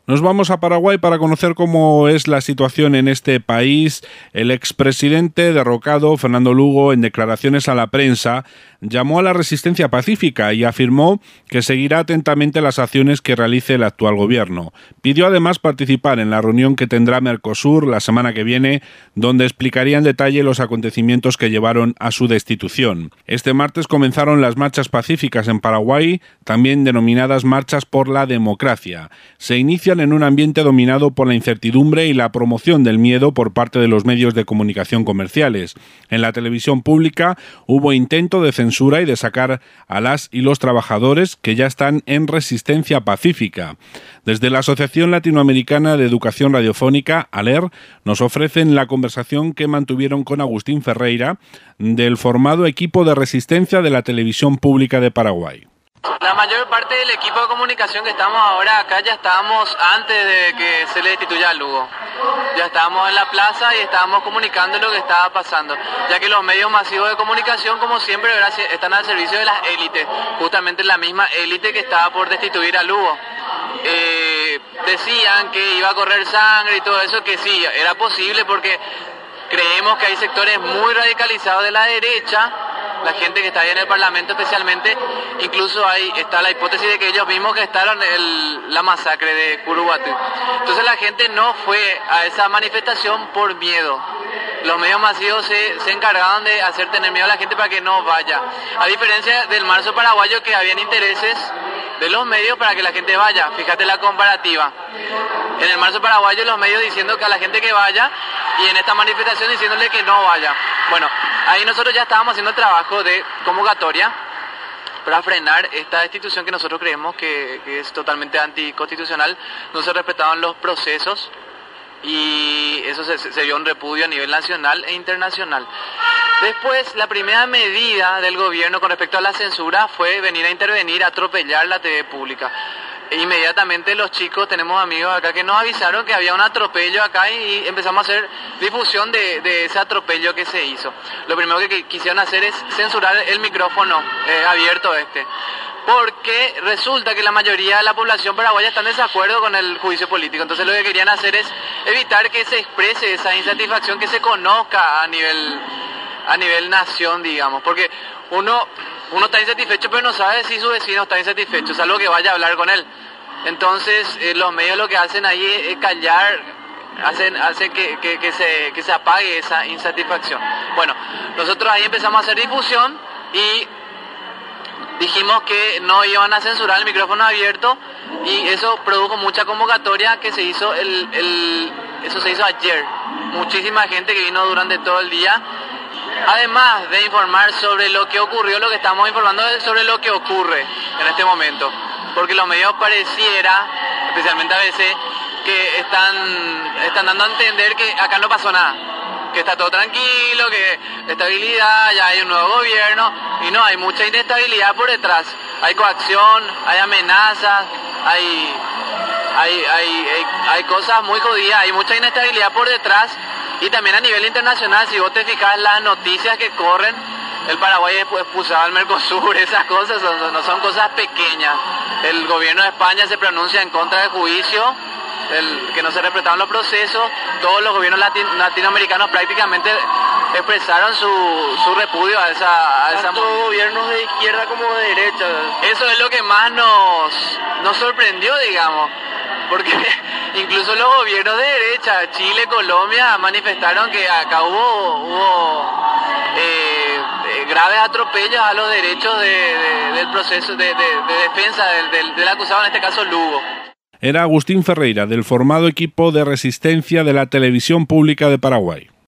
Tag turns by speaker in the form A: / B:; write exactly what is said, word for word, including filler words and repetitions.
A: Nos vamos a Paraguay para conocer cómo es la situación en este país. El expresidente derrocado, Fernando Lugo, en declaraciones a la prensa, llamó a la resistencia pacífica y afirmó que seguirá atentamente las acciones que realice el actual gobierno. Pidió además participar en la reunión que tendrá Mercosur la semana que viene, donde explicaría en detalle los acontecimientos que llevaron a su destitución. Este martes comenzaron las marchas pacíficas en Paraguay, también denominadas Marchas por la Democracia. Se inician en un ambiente dominado por la incertidumbre y la promoción del miedo por parte de los medios de comunicación comerciales. En la televisión pública hubo intento de censura y de sacar a las y los trabajadores que ya están en resistencia pacífica. Desde la Asociación Latinoamericana de Educación Radiofónica, ALER, nos ofrecen la conversación que mantuvieron con Agustín Ferreira del formado equipo de resistencia de la televisión pública de Paraguay.
B: La mayor parte del equipo de comunicación que estamos ahora acá ya estábamos antes de que se le destituya a Lugo. Ya estábamos en la plaza y estábamos comunicando lo que estaba pasando, ya que los medios masivos de comunicación, como siempre, están al servicio de las élites, justamente la misma élite que estaba por destituir a Lugo. Eh, decían que iba a correr sangre y todo eso, que sí, era posible porque creemos que hay sectores muy radicalizados de la derecha, la gente que está ahí en el Parlamento especialmente, incluso hay, está la hipótesis de que ellos mismos gestaron el, la masacre de Curuguatú. Entonces la gente no fue a esa manifestación por miedo. Los medios masivos se, se encargaban de hacer tener miedo a la gente para que no vaya. A diferencia del marzo paraguayo, que habían intereses de los medios para que la gente vaya. Fíjate la comparativa. En el marzo paraguayo los medios diciendo que a la gente que vaya, y en esta manifestación diciéndole que no vaya. Bueno, ahí nosotros ya estábamos haciendo el trabajo de convocatoria para frenar esta destitución que nosotros creemos que, que es totalmente anticonstitucional. No se respetaban los procesos y eso se, se vio un repudio a nivel nacional e internacional. Después, la primera medida del gobierno con respecto a la censura fue venir a intervenir, a atropellar la T V pública. E inmediatamente los chicos, tenemos amigos acá que nos avisaron que había un atropello acá y empezamos a hacer difusión de, de ese atropello que se hizo. Lo primero que quisieron hacer es censurar el micrófono eh, abierto este, porque resulta que la mayoría de la población paraguaya está en desacuerdo con el juicio político. Entonces lo que querían hacer es evitar que se exprese esa insatisfacción, que se conozca a nivel, a nivel nación, digamos, porque uno... Uno está insatisfecho, pero no sabe si su vecino está insatisfecho, salvo que vaya a hablar con él. Entonces, eh, los medios lo que hacen ahí es callar, hacen, hacen que, que, que, se, que se apague esa insatisfacción. Bueno, nosotros ahí empezamos a hacer difusión y dijimos que no iban a censurar el micrófono abierto, y eso produjo mucha convocatoria que se hizo, el, el, eso se hizo ayer. Muchísima gente que vino durante todo el día. Además de informar sobre lo que ocurrió, lo que estamos informando es sobre lo que ocurre en este momento. Porque los medios pareciera, especialmente a veces, que están, están dando a entender que acá no pasó nada. Que está todo tranquilo, que estabilidad, ya hay un nuevo gobierno. Y no, hay mucha inestabilidad por detrás. Hay coacción, hay amenazas, hay, hay, hay, hay, hay cosas muy jodidas, hay mucha inestabilidad por detrás. Y también a nivel internacional, si vos te fijas las noticias que corren, el Paraguay es expulsado al Mercosur, esas cosas son, no son cosas pequeñas. El gobierno de España se pronuncia en contra del juicio, el, que no se respetaban los procesos. Todos los gobiernos latin, latinoamericanos prácticamente expresaron su, su repudio a esa... A esa
C: Tanto gobiernos de izquierda como de derecha.
B: Eso es lo que más nos, nos sorprendió, digamos. Porque incluso los gobiernos de derecha, Chile, Colombia, manifestaron que acá hubo, hubo eh, eh, graves atropellos a los derechos de, de, del proceso de, de, de defensa del, del, del acusado, en este caso Lugo.
A: Era Agustín Ferreira, del formado equipo de resistencia de la televisión pública de Paraguay.